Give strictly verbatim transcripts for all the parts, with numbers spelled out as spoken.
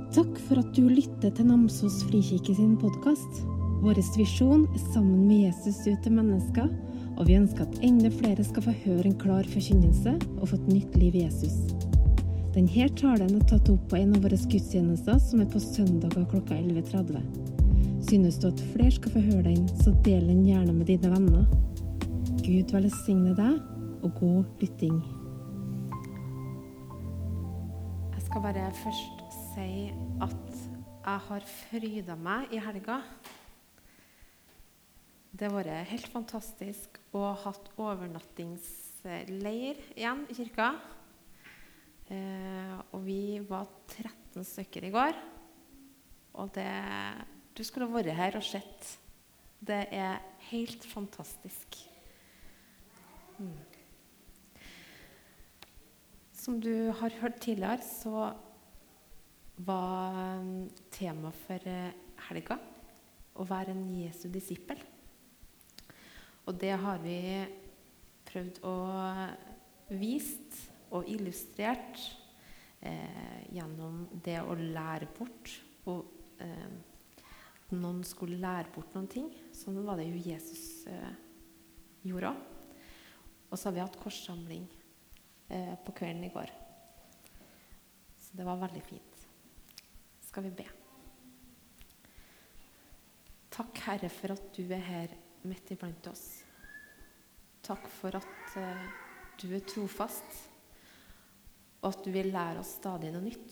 Takk for at du lytter til Namsos Frikirke sin podcast. Vår visjon er sammen med Jesus ut til mennesker, og vi ønsker at enda flere skal få høre en klar forkynnelse og få et nytt liv i Jesus. Denne talen er tatt opp på en av våre gudstjenester som er på søndager klokka elleve tretti. Synes du at flere skal få høre den, så del den gjerne med dine venner. Gud velsigne deg, og god lytting. Jeg skal bare først si at jeg har frydet meg i helga. Det har vært helt fantastisk å ha hatt overnattingsleir igjen i kirka. Eh, og vi var tretten stykker i går. Og det, du skulle vært her og sett. Det er helt fantastisk. Mm. Som du har hørt tidligere, så var tema for helga å være en Jesu disippel. Og det har vi prøvd å vist og illustrert eh, gjennom det å lære bort. Og eh, noen skulle lære bort noen ting. Sånn var det jo Jesus eh, gjorde også. Og så har vi hatt korssamling eh, på kvelden i går. Så det var veldig fint. Skal vi be. Takk, Herre, for at du er her midt iblant oss. Takk for at uh, du er trofast, og at du vil lære oss stadig noe nytt.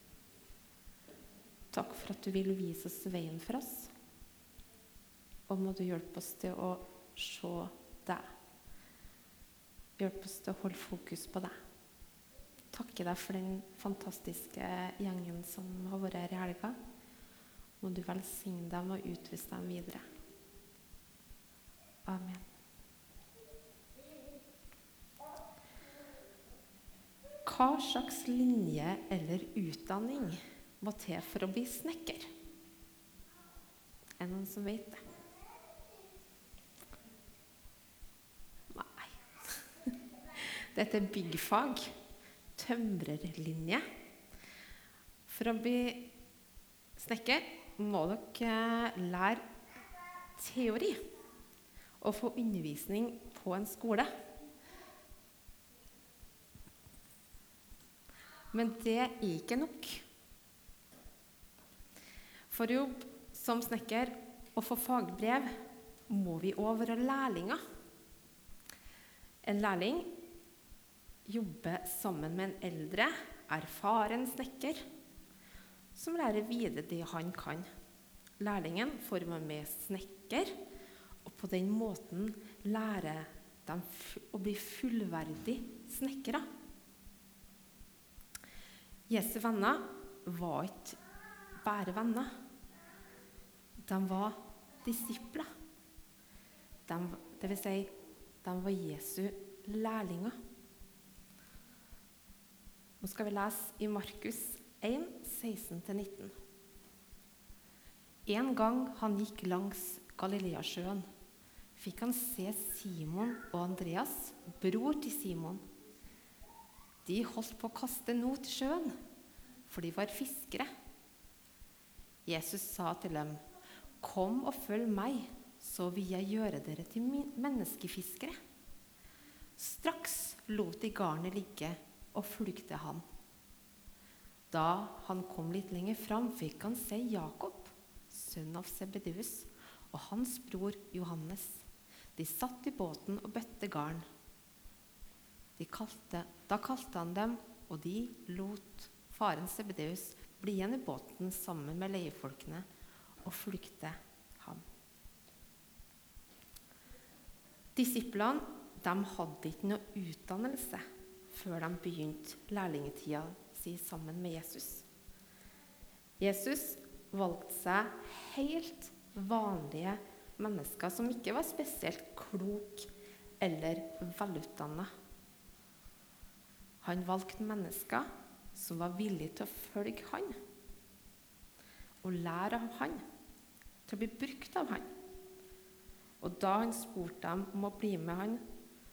Takk for at du vil vise oss veien for oss, og må du hjelpe oss til å se deg. Hjelpe oss til å holde fokus på deg. Takke deg for den fantastiske gjengen som har vært her i helga. Må du velsigne dem og utvise dem videre. Amen. Hva slags linje eller utdanning må til for å bli snekker? Er det noen som vet det? Nei. Dette er byggfag. Tømrerlinje. For å bli snekker må dere lære teori og få undervisning på en skole. Men det er ikke nok. For å jobbe som snekker og få fagbrev må vi også være lærlinger. En lærling jobbe sammen med en eldre, erfaren snekker, som lærer videre det han kan. Lærlingen får være med snekker, og på den måten lærer de å bli fullverdig snekkere. Jesu venner var ikke bare venner. De var disipler. De, det vil si, de var Jesu lærlinger. Nå skal vi lese i Markus én, seksten til nitten. En gang han gikk langs Galileasjøen, fikk han se Simon og Andreas, bror til Simon. De holdt på å kaste noe til sjøen, for de var fiskere. Jesus sa til dem, «Kom og følg meg, så vil jeg gjøre dere til menneskefiskere.» Straks lot de garnet ligge, og flykte han. Da han kom litt lenger fram, fikk han se Jakob, sønn av Zebedeus, og hans bror Johannes. De satt i båten og bøtte garn. De kalte, da kalte han dem, og de lot faren Zebedeus bli igjen i båten sammen med leiefolkene og flykte ham. Disiplene, de hadde ikke noe utdannelse før de begynte lærlingetida si sammen med Jesus. Jesus valgte seg helt vanlige mennesker som ikke var spesielt klok eller velutdannet. Han valgte mennesker som var villige til å følge han, og lære av han, til å bli brukt av han. Og da han spurte dem om å bli med han,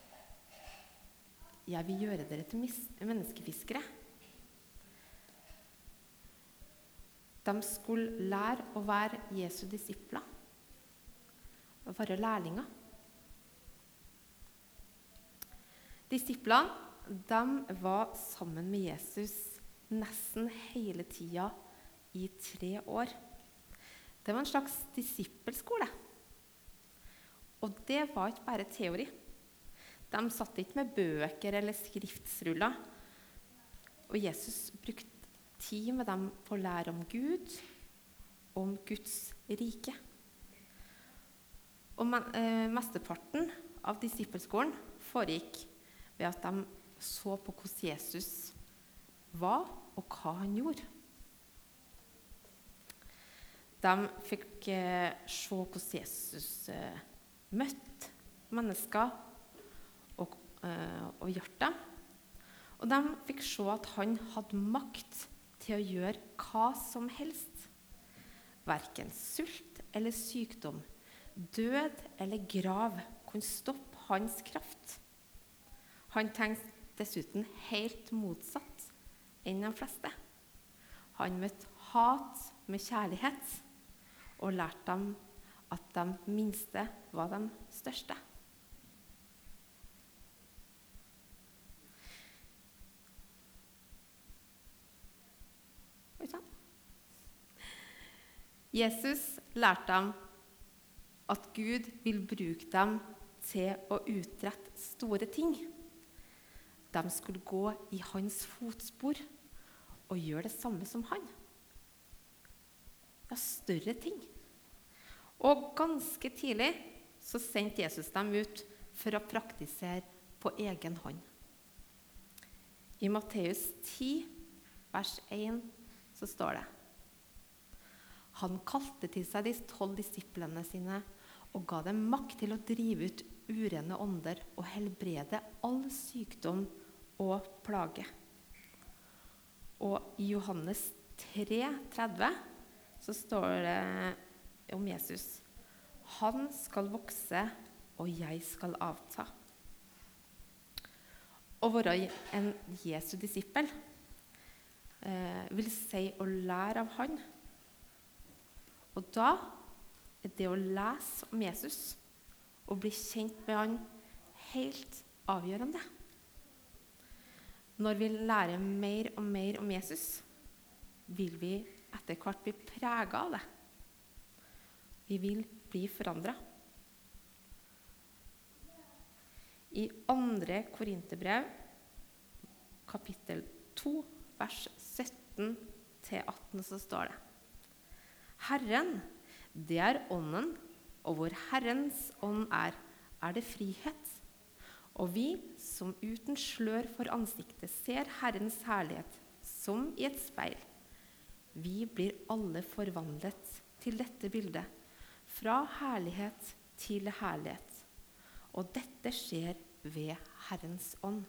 jeg vil gjøre dere til menneskefiskere. De skulle lære å være Jesu disipler, å være lærlinger. Disiplene, de var sammen med Jesus nesten hele tida i tre år. Det var en slags disippelskole. Og det var ikke bare teori. De satt ikke med bøker eller skriftsruller. Og Jesus brukte tid med dem på å lære om Gud, om Guds rike. Og men, eh, mesteparten av disippelskolen foregikk ved at de så på hvordan Jesus var og hva han gjorde. De fikk eh, se hvordan Jesus eh, møtte mennesker og, eh, og hjalp dem. Og de fikk se at han hadde makt til å gjøre hva som helst. Hverken sult eller sykdom, død eller grav kunne stoppe hans kraft. Han tenkte dessuten helt motsatt enn de fleste. Han møtte hat med kjærlighet og lærte dem at de minste var de største. Jesus lærte dem at Gud vil bruke dem til å utrette store ting. De skulle gå i hans fotspor og gjøre det samme som han. Ja, større ting. Og ganske tidlig så sendte Jesus dem ut for å praktisere på egen hånd. I Matteus ti, vers én, så står det: Han kalte til seg de tolv disiplene sine og ga dem makt til å drive ut urene ånder og helbrede all sykdom og plage. Og i Johannes tre, tretti så står det om Jesus: Han skal vokse, og jeg skal avta. Å være en Jesu disippel eh, vil si å lære av han. Og da er det å lese om Jesus og bli kjent med han helt avgjørende. Når vi lærer mer og mer om Jesus, vil vi etter hvert bli preget av det. Vi vil bli forandret. I andre Korinterbrev, kapittel to, vers sytten til atten, så står det: Herren, det er ånden, og hvor Herrens ånd er, er det frihet. Og vi, som uten slør for ansiktet, ser Herrens herlighet, som i et speil. Vi blir alle forvandlet til dette bildet, fra herlighet til herlighet. Og dette skjer ved Herrens ånd.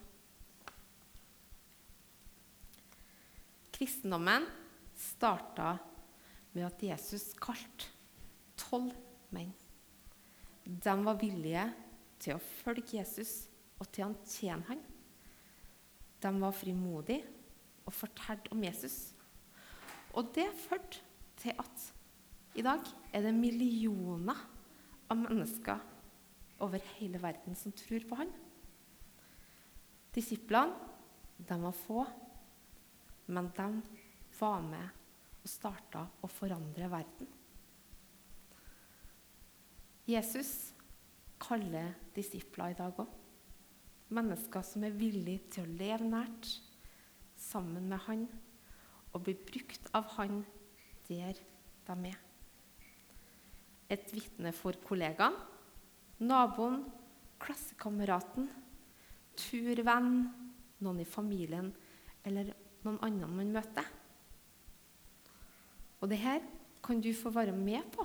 Kristendommen startet med at Jesus kalte tolv menn. De var villige til å følge Jesus og til å tjene han. De var frimodige og fortalte om Jesus. Og det førte til at i dag er det millioner av mennesker over hele verden som tror på han. Disiplene, de var få, men de var med og startet å forandre verden. Jesus kaller disipler i dag også. Mennesker som er villige til å leve nært sammen med han og bli brukt av han der de er. Et vitne for kollegaen, naboen, klassekameraten, turvenn, noen i familien eller noen andre man møter. Og det her kan du få være med på.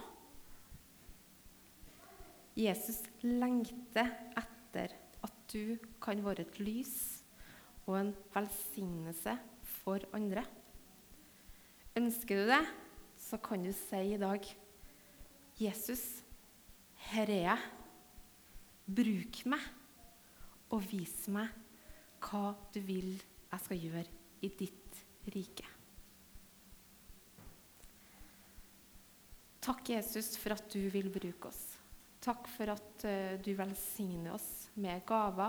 Jesus lengter etter at du kan være et lys og en velsignelse for andre. Ønsker du det, så kan du si i dag: Jesus, her er jeg. Bruk meg, og vis meg hva du vil jeg skal gjøre i ditt rike. Takk, Jesus, for at du vil bruke oss. Takk for at uh, du velsigner oss med gaver.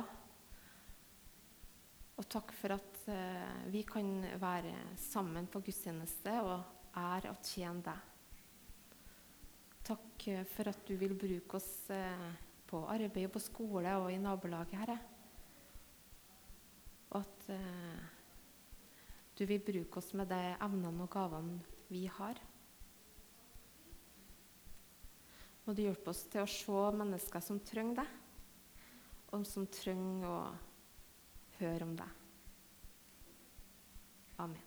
Og takk for at uh, vi kan være sammen på gudstjeneste og ære og tjene deg. Takk uh, for at du vil bruke oss uh, på arbeid, på skole og i nabolaget, Herre. Og at uh, du vil bruke oss med de evnene og gavene vi har. Må du hjelpe oss til å se mennesker som trenger deg, og som trenger å høre om deg. Amen.